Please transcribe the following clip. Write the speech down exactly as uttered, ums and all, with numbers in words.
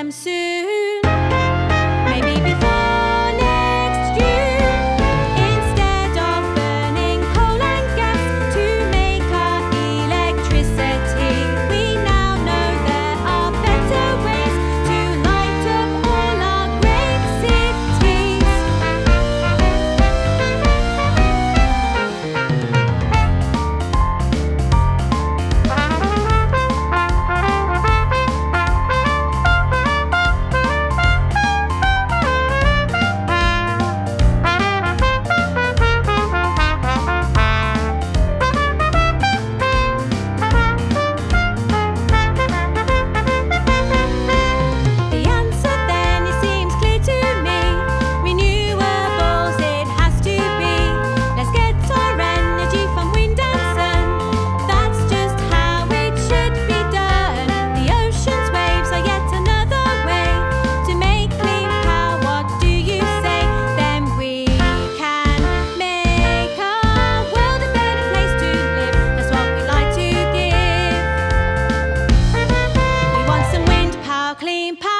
them soon. Maybe before next June. Instead of burning coal and gas to make our electricity, we now know there are better ways to light up all our great cities. The answer then, it seems clear to me. Renewables it has to be. Let's get our energy from wind and sun. That's just how it should be done. The ocean's waves are yet another way to make clean power. What do you say? Then we can make our world a better place to live. That's what we like to give. We want some wind power, clean power.